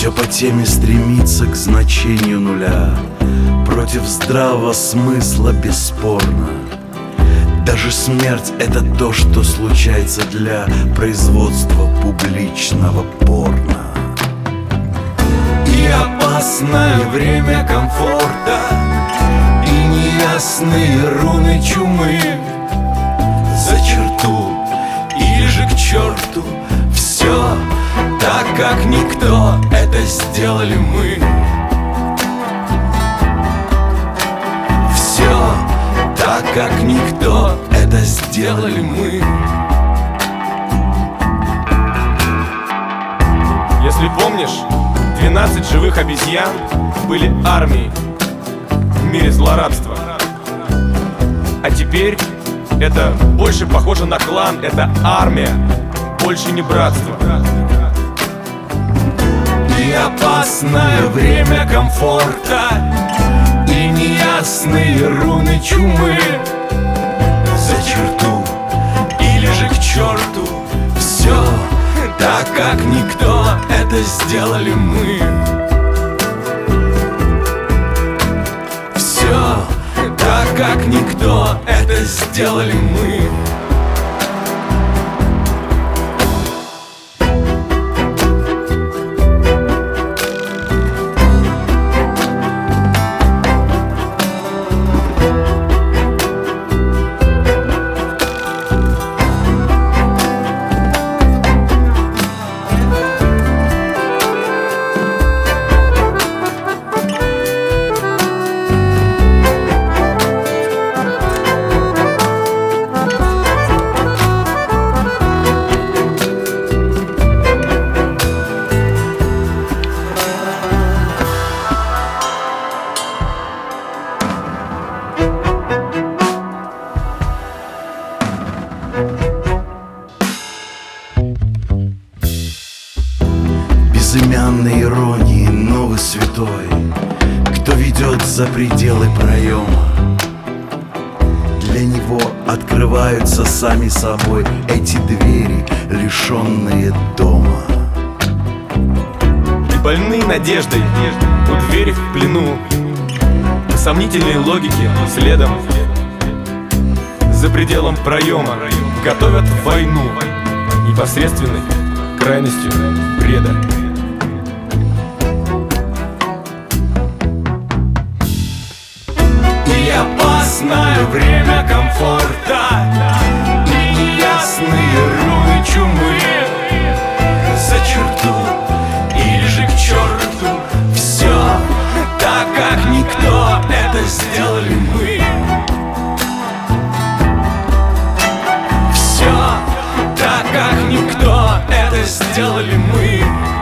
Все по теме стремится к значению нуля, против здравого смысла бесспорно. Даже смерть — это то, что случается для производства публичного порно. И опасное время комфорта, и неясные руны чумы. За черту или же к черту, все так, как никто, это сделали мы. Все так, как никто, это сделали мы. Если помнишь, 12 живых обезьян были армией в мире злорадства. А теперь это больше похоже на клан, это армия, больше не братство. И опасное время комфорта, и неясные руны чумы. За черту или же к черту, все так, как никто, это сделали мы. Все так, как никто, это сделали мы. Безымянной иронии новый святой, кто ведет за пределы проема. Для него открываются сами собой эти двери, лишенные дома. И больные надеждой у двери в плену, по сомнительной логике следом за пределом проема готовят войну непосредственной крайностью бреда. И опасное время комфорта, и неясные руны чумы. За черту или же к черту, все так, как никто, это сделали мы. Все так, как никто, это сделали мы.